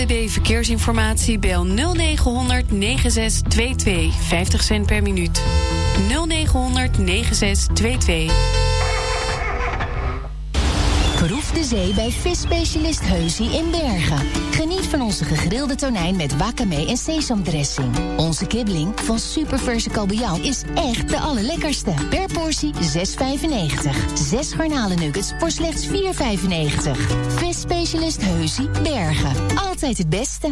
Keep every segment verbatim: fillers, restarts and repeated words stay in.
W B Verkeersinformatie bel nul negen honderd negen zes twee twee, vijftig cent per minuut. nul negen honderd negen zes twee twee. Proef de zee bij visspecialist Heusie in Bergen. Geniet van onze gegrilde tonijn met wakame en sesamdressing. Onze kibbeling van superverse kabeljauw is echt de allerlekkerste. Per portie zes vijfennegentig. Zes garnalennuggets voor slechts vier vijfennegentig. Visspecialist Heusie Bergen. Altijd het beste.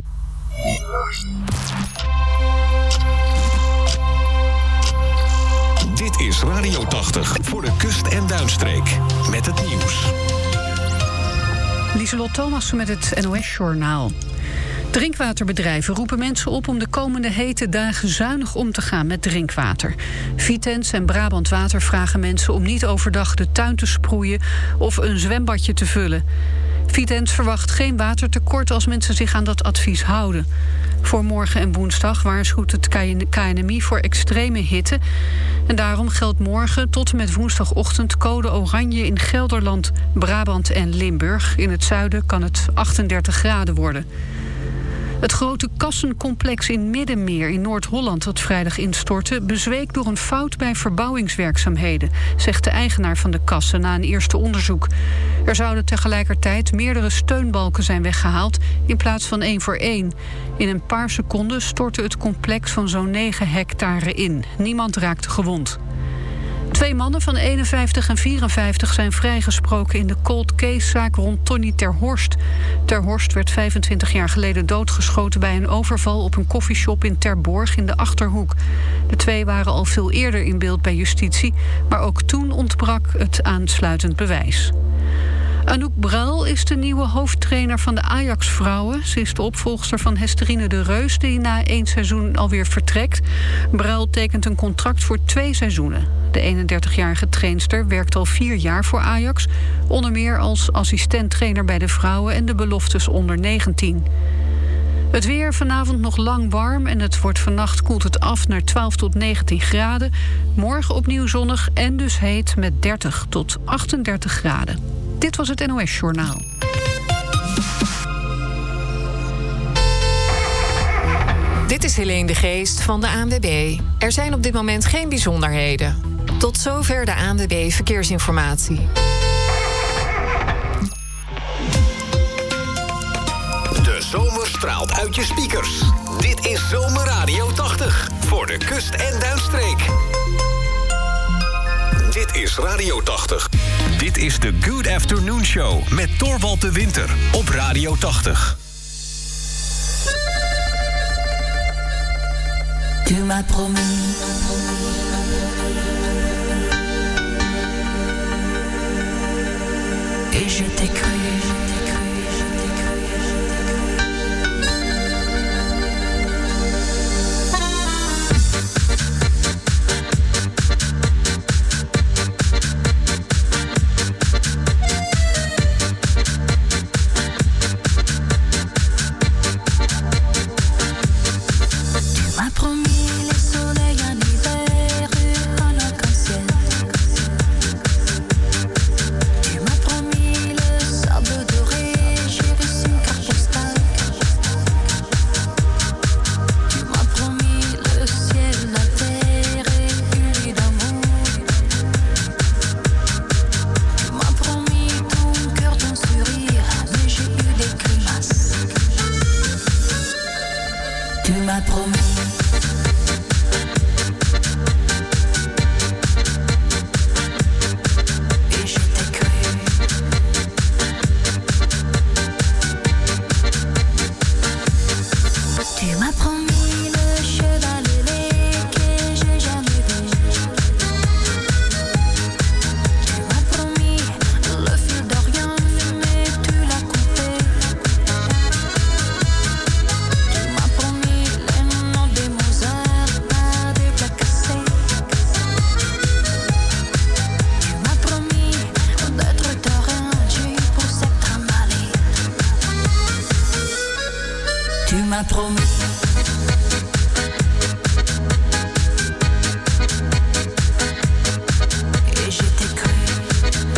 Dit is Radio tachtig voor de kust- en duinstreek. Met het nieuws. Lieselot Thomassen met het N O S-journaal. Drinkwaterbedrijven roepen mensen op om de komende hete dagen zuinig om te gaan met drinkwater. Vitens en Brabant Water vragen mensen om niet overdag de tuin te sproeien of een zwembadje te vullen. Vitens verwacht geen watertekort als mensen zich aan dat advies houden. Voor morgen en woensdag waarschuwt het K N M I voor extreme hitte. En daarom geldt morgen tot en met woensdagochtend code oranje in Gelderland, Brabant en Limburg. In het zuiden kan het achtendertig graden worden. Het grote kassencomplex in Middenmeer in Noord-Holland dat vrijdag instortte bezweek door een fout bij verbouwingswerkzaamheden, zegt de eigenaar van de kassen na een eerste onderzoek. Er zouden tegelijkertijd meerdere steunbalken zijn weggehaald in plaats van één voor één. In een paar seconden stortte het complex van zo'n negen hectare in. Niemand raakte gewond. Twee mannen van eenenvijftig en vierenvijftig zijn vrijgesproken in de cold case-zaak rond Tonny Ter Horst. Ter Horst werd vijfentwintig jaar geleden doodgeschoten bij een overval op een koffieshop in Terborg in de Achterhoek. De twee waren al veel eerder in beeld bij justitie, maar ook toen ontbrak het aansluitend bewijs. Anouk Bruil is de nieuwe hoofdtrainer van de Ajax-vrouwen. Ze is de opvolgster van Hesterine de Reus, die na één seizoen alweer vertrekt. Bruil tekent een contract voor twee seizoenen. De eenendertigjarige trainster werkt al vier jaar voor Ajax, onder meer als assistent-trainer bij de vrouwen en de beloftes onder negentien. Het weer vanavond nog lang warm en het wordt vannacht koelt het af naar twaalf tot negentien graden. Morgen opnieuw zonnig en dus heet met dertig tot achtendertig graden. Dit was het N O S-journaal. Dit is Helene de Geest van de A N W B. Er zijn op dit moment geen bijzonderheden. Tot zover de A N W B Verkeersinformatie. De zomer straalt uit je speakers. Dit is Zomerradio tachtig voor de kust- en duinstreek. Dit is Radio tachtig. Dit is de Good Afternoon Show met Torvald de Winter op Radio tachtig. Tu m'as promis et je t'ai cru.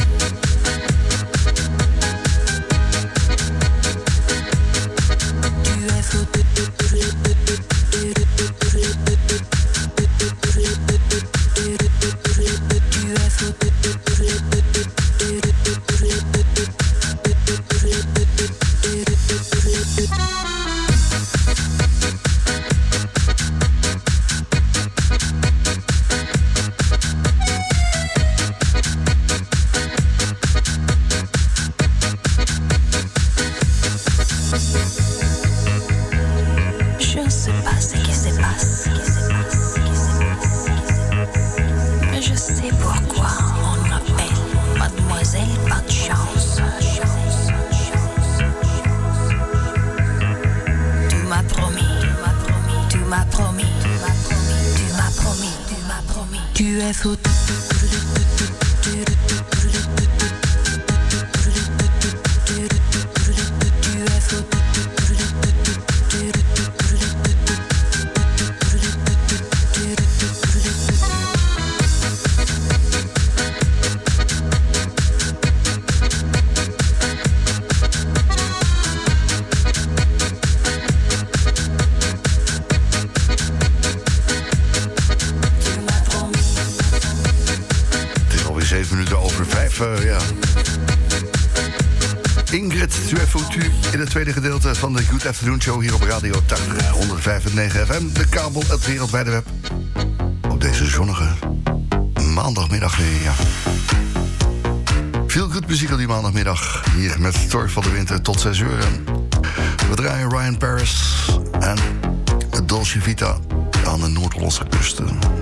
Tu es foutu. Uh, ja. Ingrid, tu es foutu in het tweede gedeelte van de Good Afternoon Show hier op Radio tachtig, honderdvijf komma negen F M. De kabel, het wereldwijde web. Op deze zonnige maandagmiddag weer, ja. Veel goed muziek op die maandagmiddag. Hier met Thor van de Winter tot zes uur. We draaien Ryan Paris en Dolce Vita aan de Noord-Hollandse kust.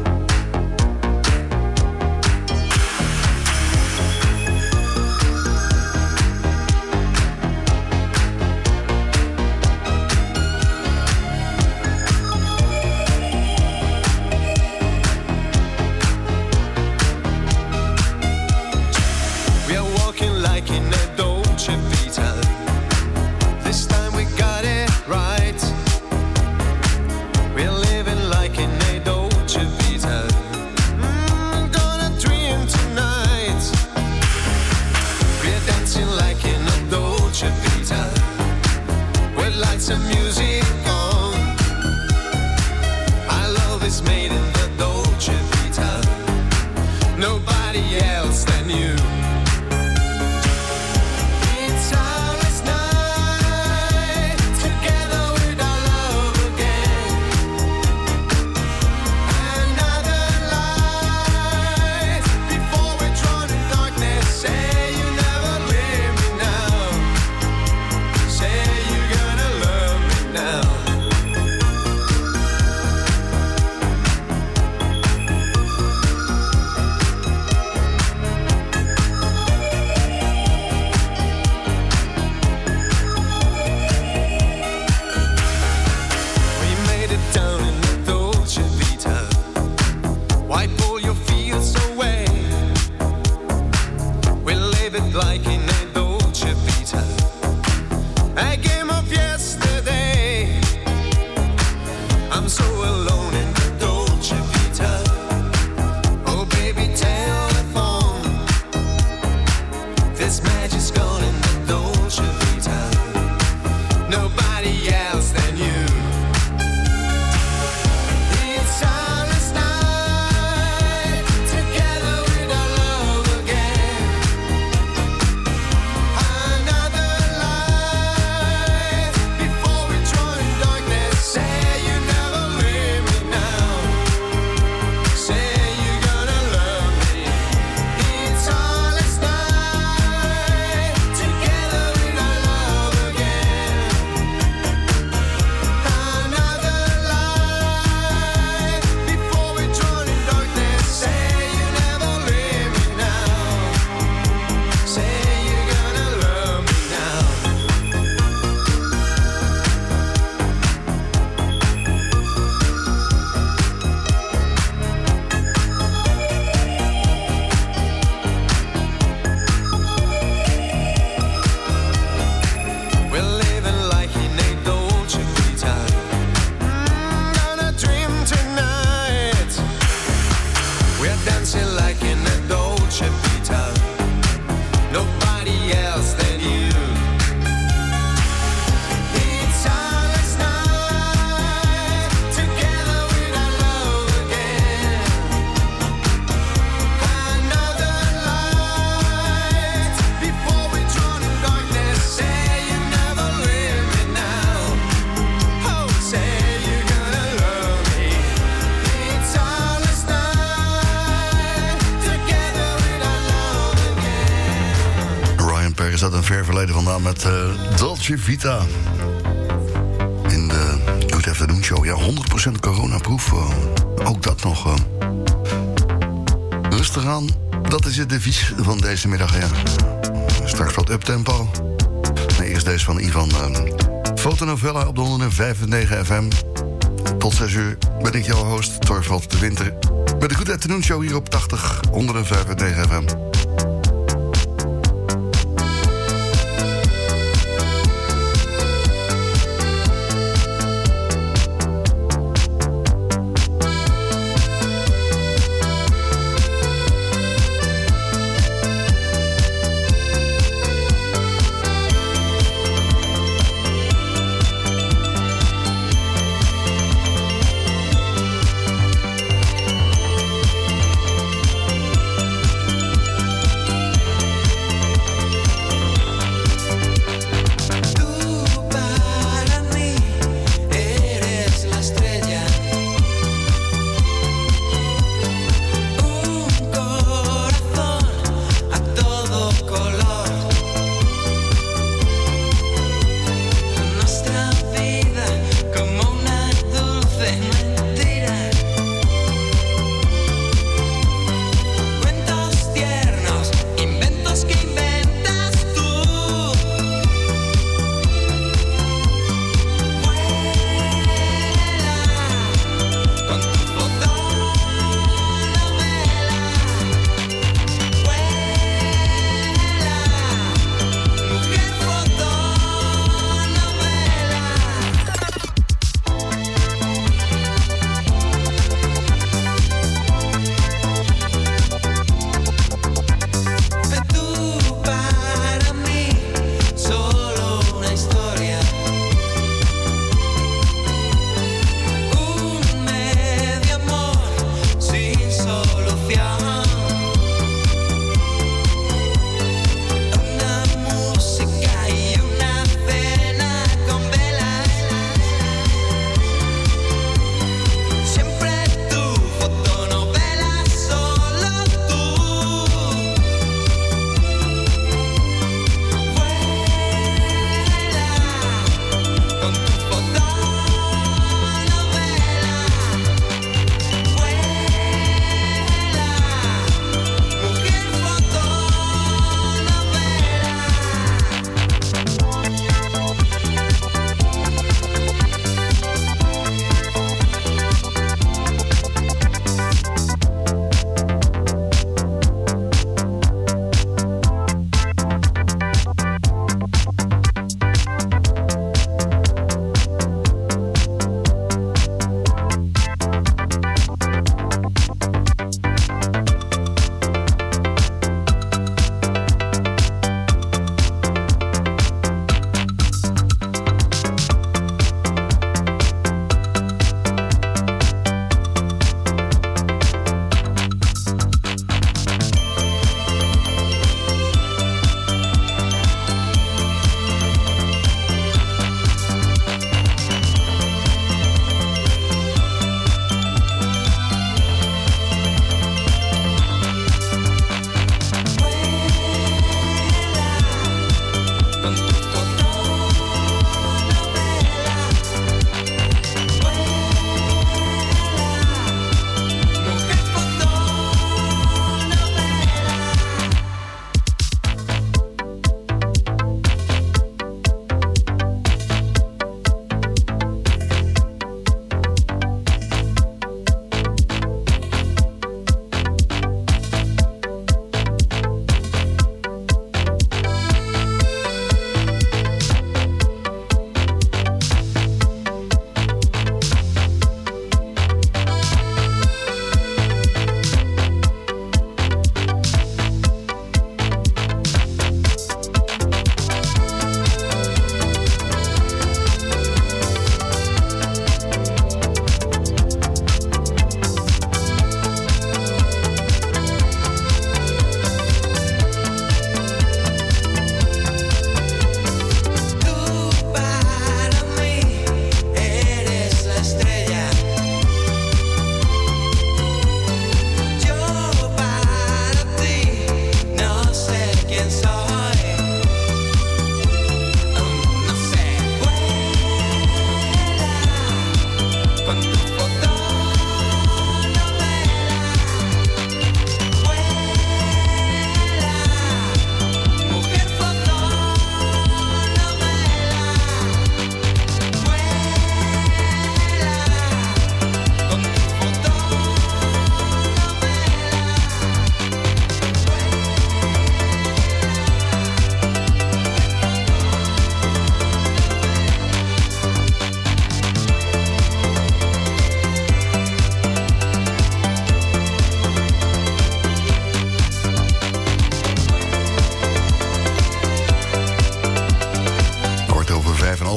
uit een ver verleden vandaan met uh, Dolce Vita. In de Good Afternoon Show. Ja, honderd procent coronaproof. Uh, ook dat nog. Uh. Rustig aan. Dat is het devies van deze middag. Ja. Straks wat uptempo. Nee, eerst deze van Ivan. Uh, Fotonovella op de honderdvijf komma negen F M. Tot zes uur ben ik jouw host, Torvald de Winter. Bij de Good Afternoon Show hier op tachtig, honderdvijf komma negen F M.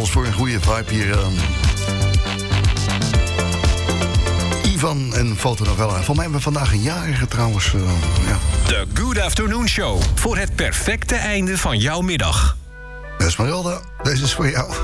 ons voor een goede vibe hier. Uh, Ivan en Fotonovella. Volgens mij hebben we vandaag een jarige trouwens. Uh, ja. De Good Afternoon Show. Voor het perfecte einde van jouw middag. Esmeralda, deze is voor jou.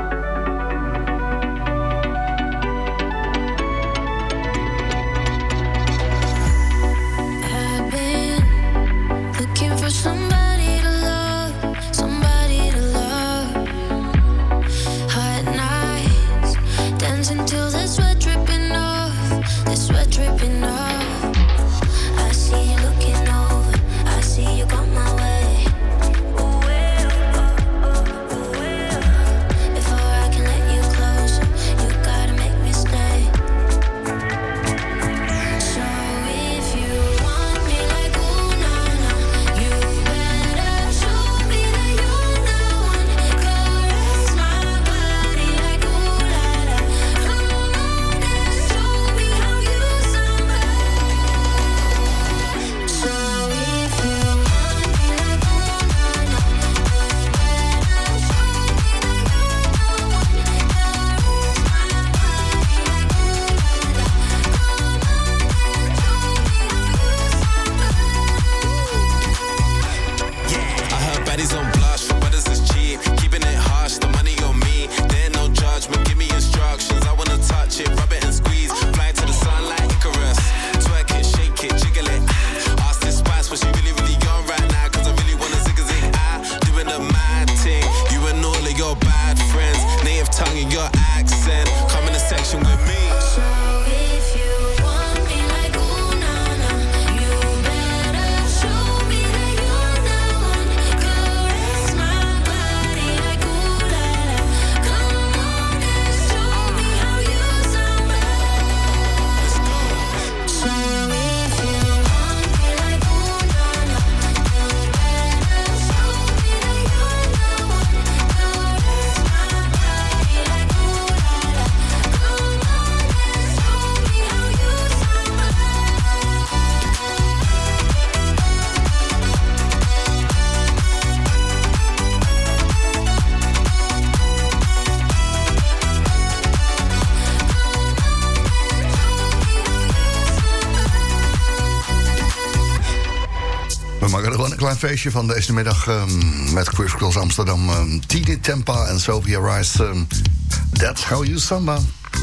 Klein feestje van deze middag um, met Chris Cross Amsterdam, um, Tini Tempa en Sophia Rice. Um, That's How You Samba.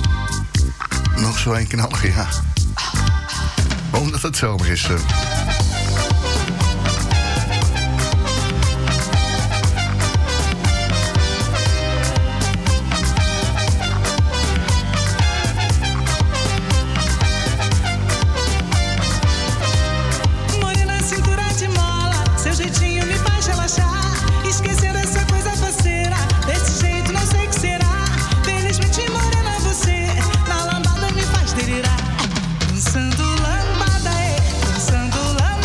Nog zo een knallig, ja. Omdat het zomer is. Uh. Dançando lambada, é, dançando lambada.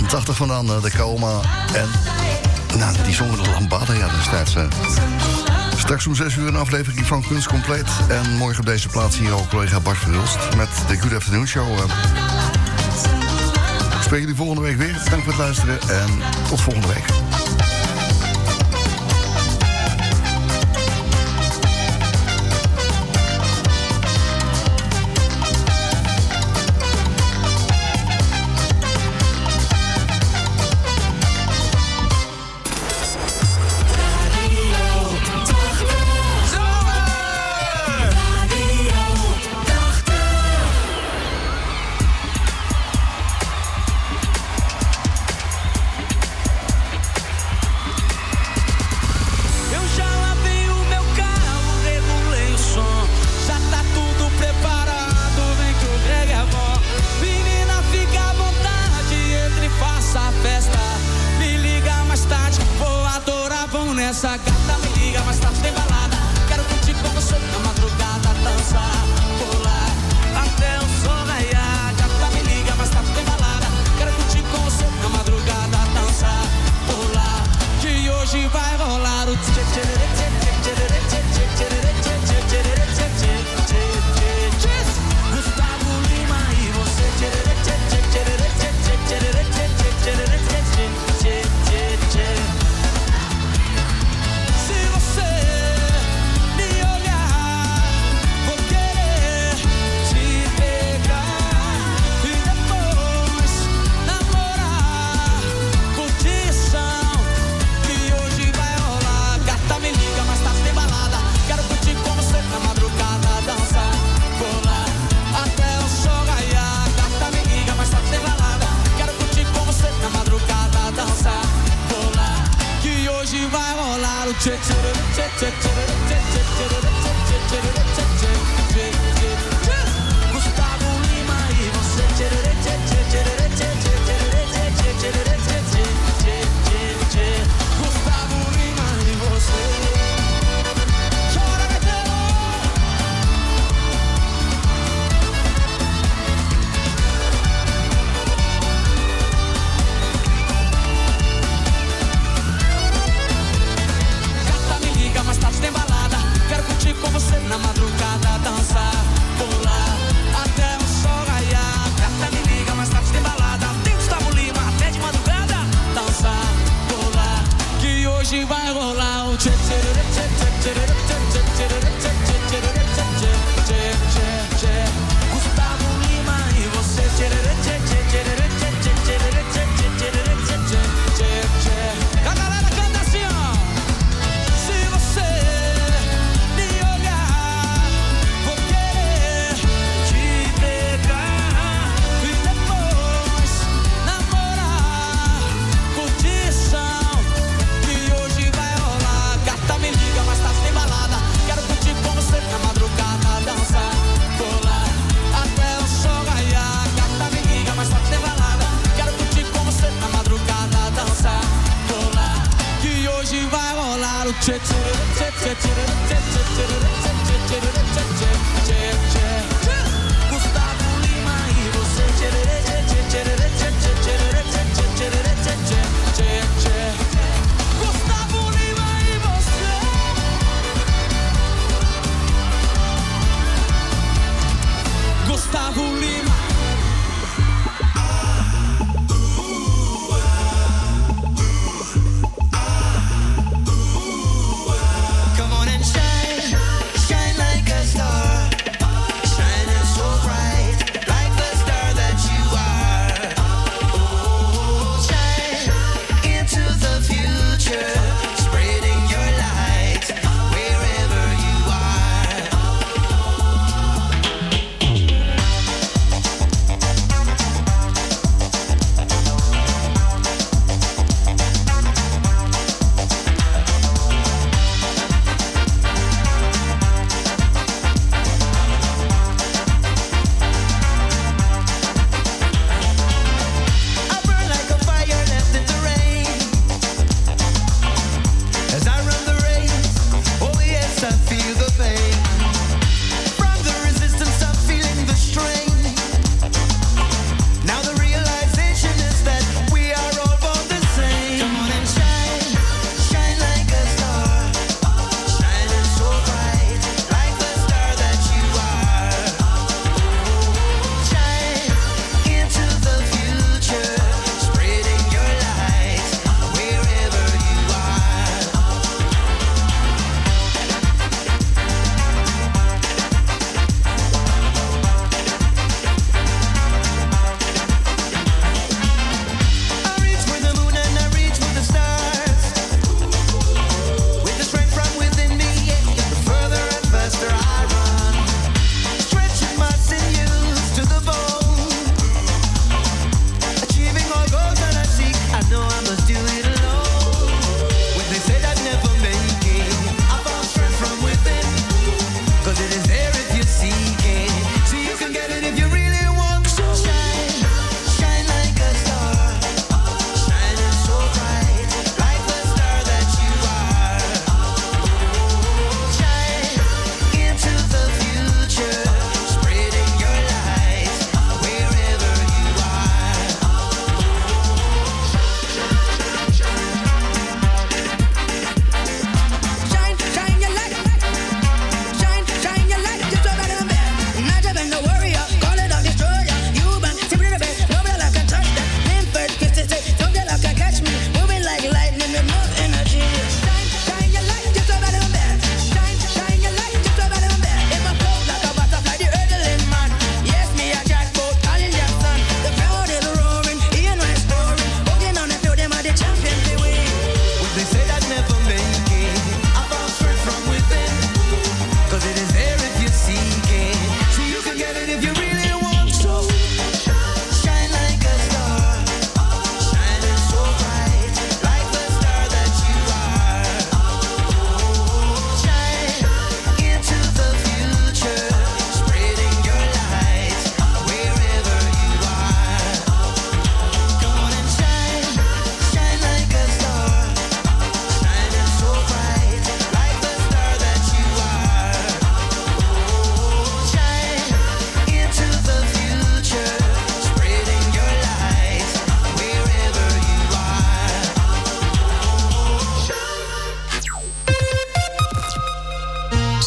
tachtig vandaan, de Kaoma. En nou, die zongen de Lambada, ja, destijds. Uh. Straks om zes uur een aflevering van Kunst Compleet. En morgen op deze plaats hier ook collega Bart Verhulst met de Good Afternoon Show. Uh. Ik spreek jullie volgende week weer. Dank voor het luisteren en tot volgende week. Essa gata me liga, mas tarde tem balada. Quero curtir com você na madrugada, dançar, pular até o sol raiar. Gata me liga, mas tarde tem balada. Quero curtir com você na madrugada, dançar, pular. Que hoje vai rolar o tchê tchê tchê tchê tchê tchê tchê tchê tchê tchê. Gustavo Lima e você tchê tchê tchê tchê tchê tchê tchê tchê tchê. Vai rolar o tchê tchê tchê tchê tchê tchê tchê tchê. Gustavo Lima e você tchê tchê tchê tchê tchê tchê tchê. Gustavo Lima e você. Chora, gaiteiro. Mais tarde tem balada. Quero curtir com você na madrugada, dançar, pular até o sol raiar. Gata me liga, mais tarde tem balada. Tem Gustavo Lima até de madrugada, dançar, pular. Que hoje vai rolar o tchê tchê tchê tchê tchê tchê tchê tchê tchê. Gustavo Lima e você tchê tchê tchê tchê tchê tchê tchê. A galera canta assim, ó. Tchê tchê tchê tchê tchê tchê tchê tchê. Gustavo Lima e você tchê tchê tchê tchê tchê tchê tchê. Gustavo Lima e você. Gustavo Lima. Shine like a star.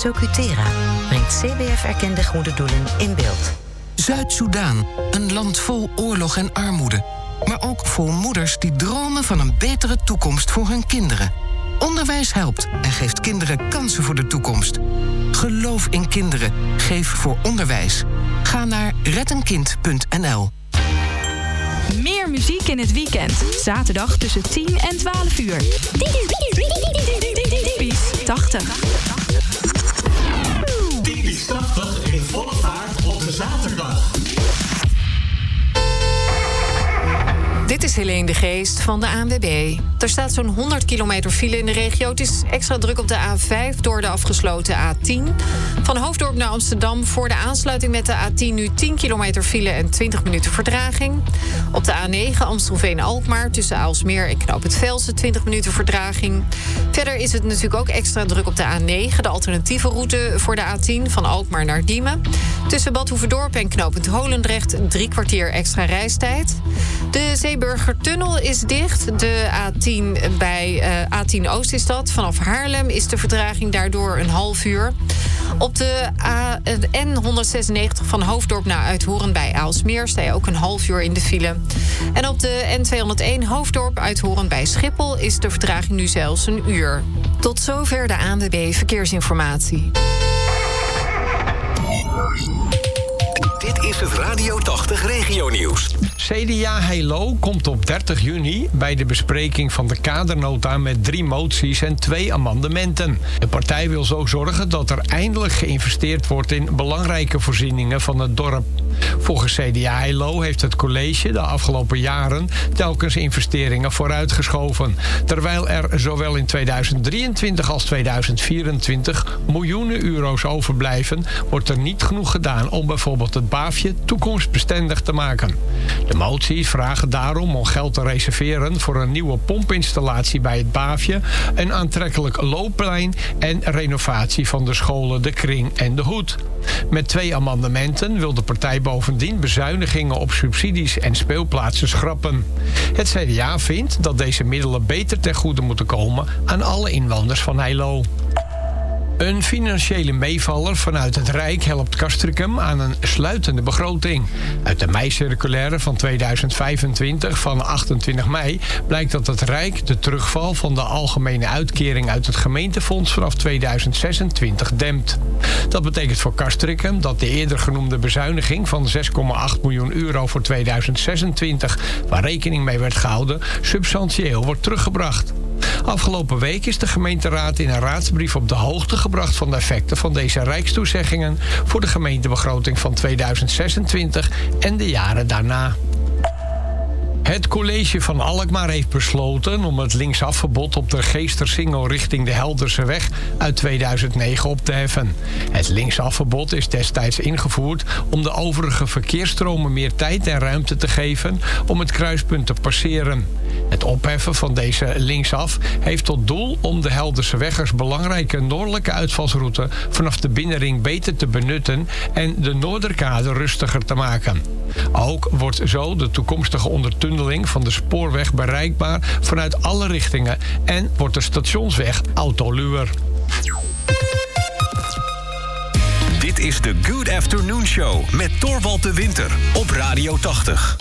Socutera brengt C B F-erkende goede doelen in beeld. Zuid-Soedan, een land vol oorlog en armoede. Maar ook vol moeders die dromen van een betere toekomst voor hun kinderen. Onderwijs helpt en geeft kinderen kansen voor de toekomst. Geloof in kinderen. Geef voor onderwijs. Ga naar reddenkind punt n l. Meer muziek in het weekend. Zaterdag tussen tien en twaalf uur. Typisch tachtig. Typisch tachtig in volle vaart op de zaterdag. Dit is Helene de Geest van de A N W B. Er staat zo'n honderd kilometer file in de regio. Het is extra druk op de A vijf door de afgesloten A tien. Van Hoofddorp naar Amsterdam voor de aansluiting met de A tien... nu tien kilometer file en twintig minuten vertraging. Op de A negen Amstelveen-Alkmaar tussen Aalsmeer en Knoop het Velsen... twintig minuten vertraging. Verder is het natuurlijk ook extra druk op de A negen... de alternatieve route voor de A tien van Alkmaar naar Diemen. Tussen Bad Hoeverdorp en Knopend Holendrecht... drie kwartier extra reistijd. De Zeeburgertunnel is dicht. De A tien bij uh, A tien Oost is dat. Vanaf Haarlem is de vertraging daardoor een half uur. Op de A, N honderdzesennegentig van Hoofddorp naar Uithoren bij Aalsmeer... sta je ook een half uur in de file. En op de N tweehonderdéén Hoofddorp Uithoren bij Schiphol... is de vertraging nu zelfs een uur. Tot zover de A N W B Verkeersinformatie. Dit is het Radio tachtig Regionieuws. C D A Heilo komt op dertig juni bij de bespreking van de kadernota met drie moties en twee amendementen. De partij wil zo zorgen dat er eindelijk geïnvesteerd wordt in belangrijke voorzieningen van het dorp. Volgens C D A Heilo heeft het college de afgelopen jaren telkens investeringen vooruitgeschoven. Terwijl er zowel in tweeduizend drieëntwintig als tweeduizend vierentwintig miljoenen euro's overblijven, wordt er niet genoeg gedaan om bijvoorbeeld het Baafje toekomstbestendig te maken. De moties vragen daarom om geld te reserveren voor een nieuwe pompinstallatie bij het Baafje, een aantrekkelijk loopplein en renovatie van de scholen De Kring en De Hoed. Met twee amendementen wil de partij bovendien bezuinigingen op subsidies en speelplaatsen schrappen. Het C D A vindt dat deze middelen beter ten goede moeten komen aan alle inwoners van Heilo. Een financiële meevaller vanuit het Rijk helpt Castricum aan een sluitende begroting. Uit de mei-circulaire van tweeduizend vijfentwintig van achtentwintig mei blijkt dat het Rijk de terugval van de algemene uitkering uit het gemeentefonds vanaf tweeduizend zesentwintig dempt. Dat betekent voor Castricum dat de eerder genoemde bezuiniging van zes komma acht miljoen euro voor tweeduizend zesentwintig, waar rekening mee werd gehouden, substantieel wordt teruggebracht. Afgelopen week is de gemeenteraad in een raadsbrief op de hoogte gebracht van de effecten van deze rijkstoezeggingen voor de gemeentebegroting van tweeduizend zesentwintig en de jaren daarna. Het college van Alkmaar heeft besloten om het linksafverbod op de Geestersingel richting de Helderseweg uit tweeduizend negen op te heffen. Het linksafverbod is destijds ingevoerd om de overige verkeersstromen meer tijd en ruimte te geven om het kruispunt te passeren. Het opheffen van deze linksaf heeft tot doel om de Helderseweggers belangrijke noordelijke uitvalsroute vanaf de binnenring beter te benutten en de Noorderkade rustiger te maken. Ook wordt zo de toekomstige ondertunneling van de spoorweg bereikbaar vanuit alle richtingen en wordt de stationsweg autoluwer. Dit is de Good Afternoon Show met Torvald de Winter op Radio tachtig.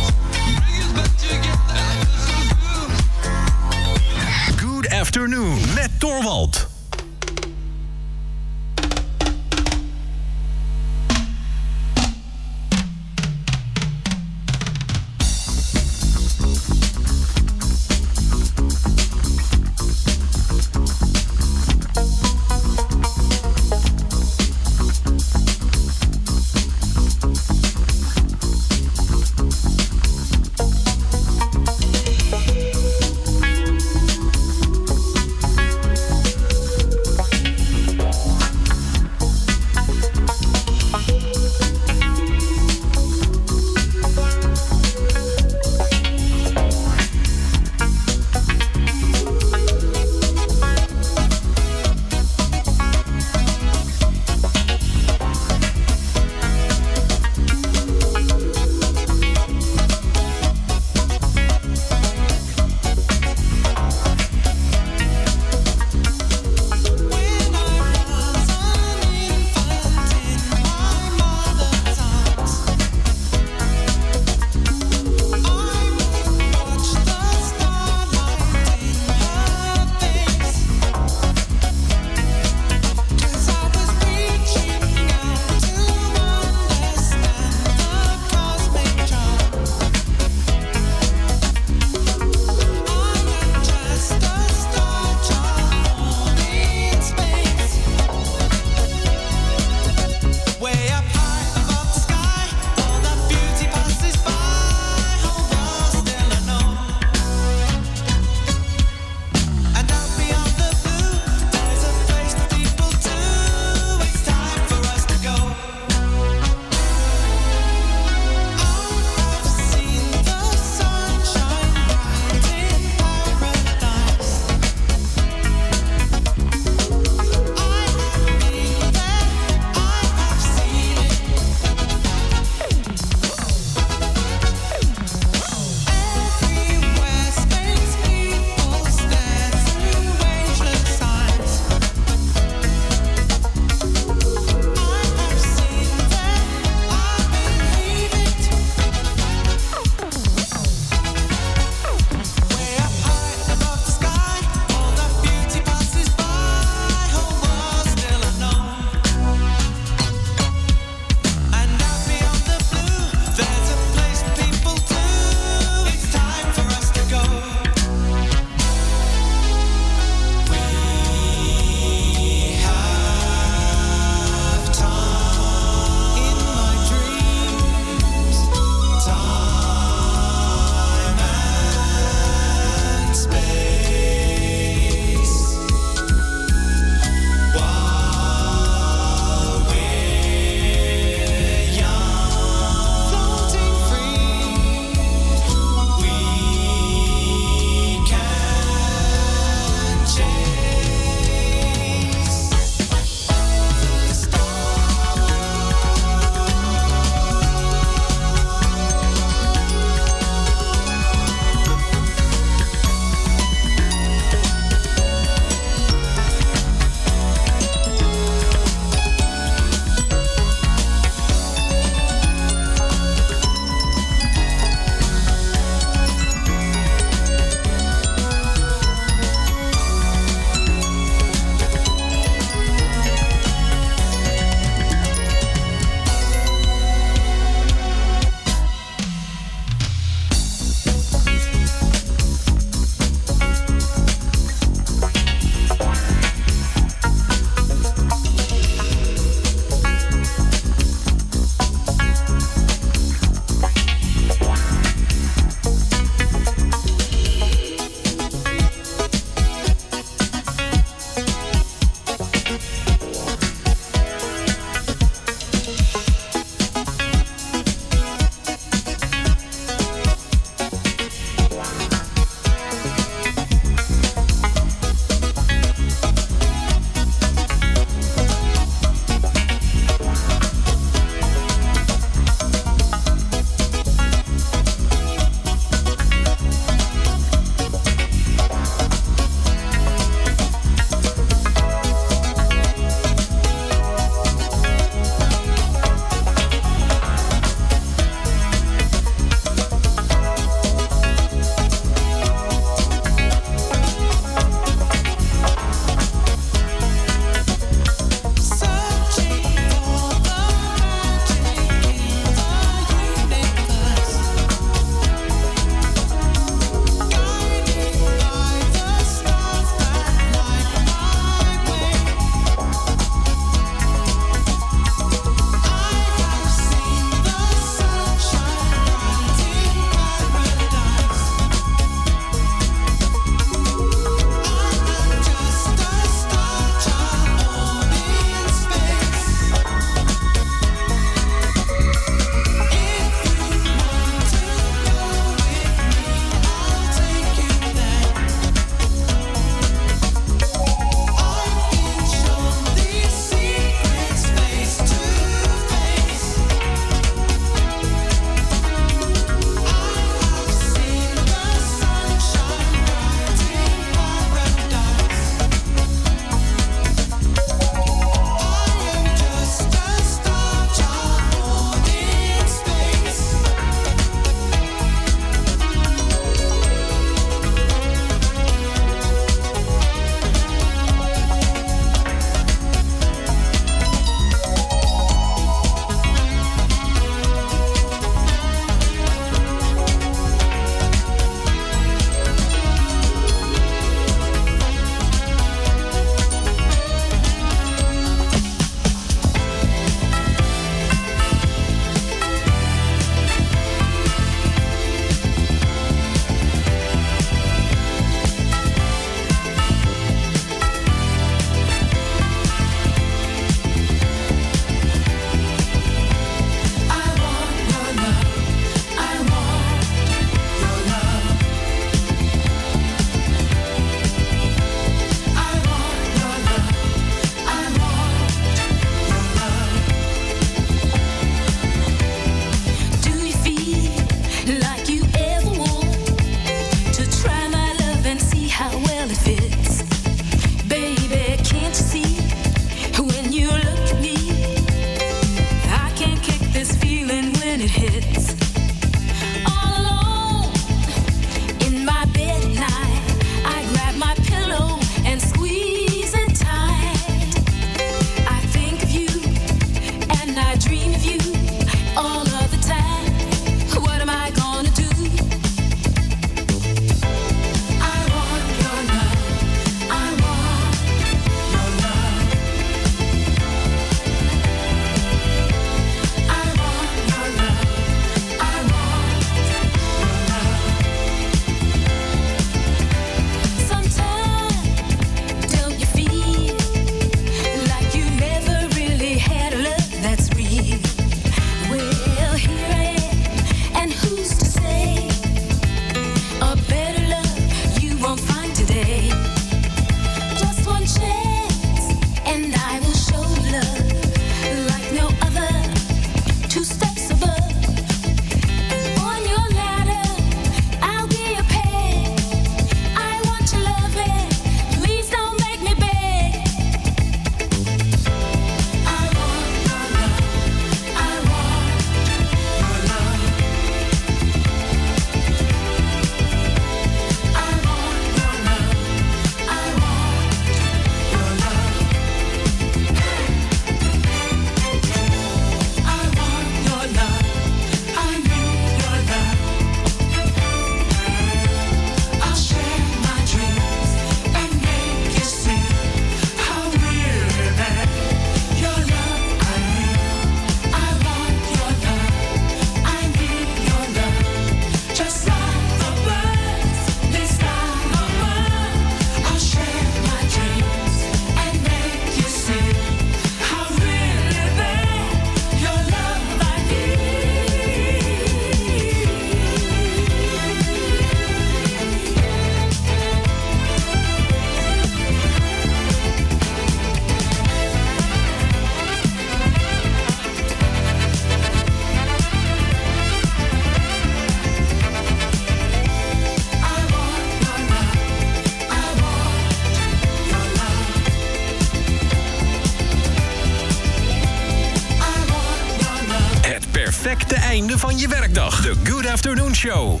perfecte einde van je werkdag. De Good Afternoon Show.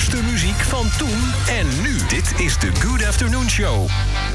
lekkerste muziek van toen en nu. Dit is de Good Afternoon Show.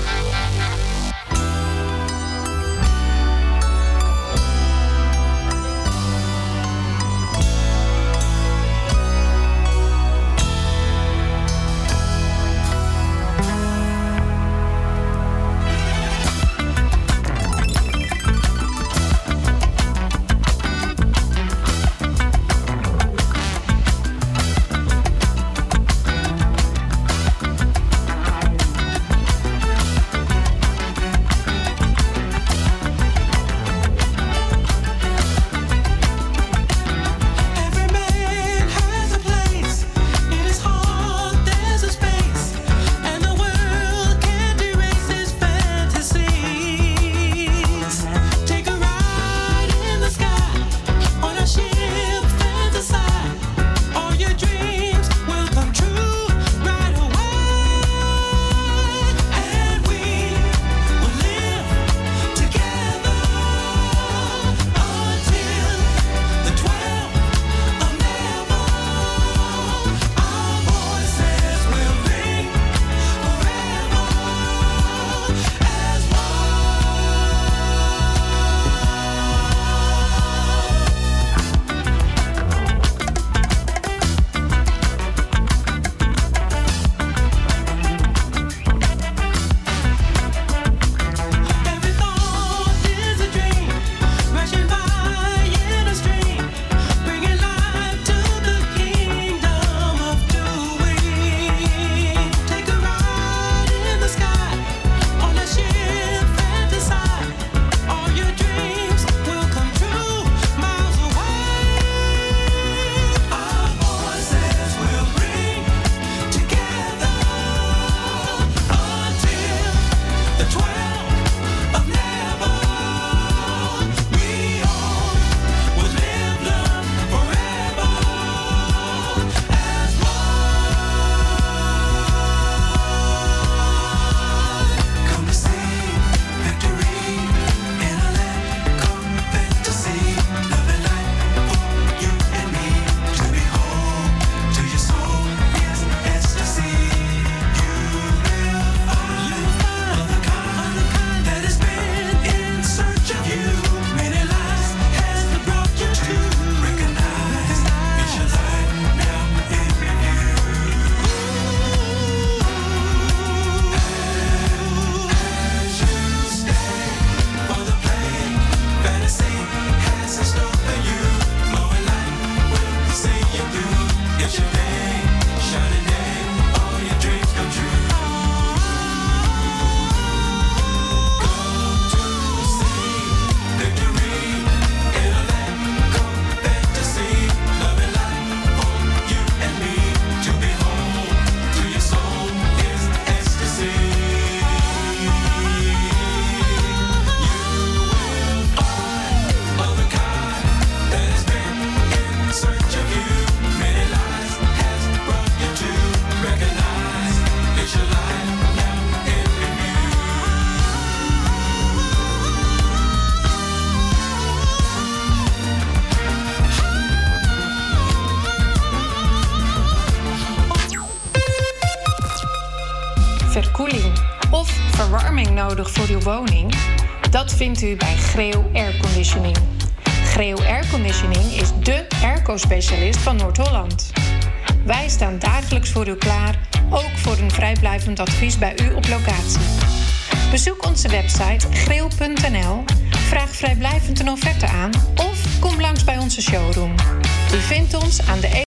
verkoeling of verwarming nodig voor uw woning? Dat vindt u bij Greo Airconditioning. Greo Airconditioning is dé airco-specialist van Noord-Holland. Wij staan dagelijks voor u klaar, ook voor een vrijblijvend advies bij u op locatie. Bezoek onze website greo punt n l, vraag vrijblijvend een offerte aan of kom langs bij onze showroom. U vindt ons aan de